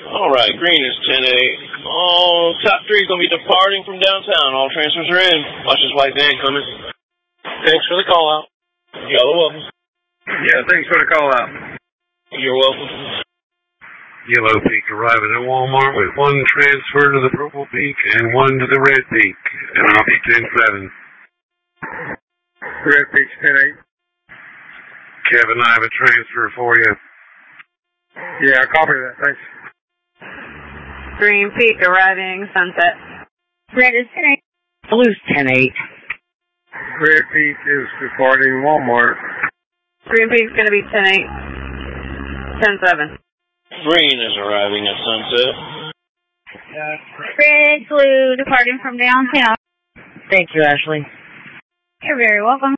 Alright, green is 10-8. Oh, top 3 is going to be departing from downtown. All transfers are in. Watch this white van coming. Thanks for the call out. Y'all are welcome. Yeah, thanks for the call out. You're welcome. Yellow Peak arriving at Walmart with 1 transfer to the Purple Peak and 1 to the Red Peak. And I'll be 10-7. Red Peak's 10-8. Kevin, I have a transfer for you. Yeah, copy that. Thanks. Green Peak arriving, Sunset. Red is 10-8. Blue's 10-8. Red Peak is departing Walmart. Green Peak's going to be 10-8. 10-7. Green is arriving at Sunset. Red, blue, departing from downtown. Thank you, Ashley. You're very welcome.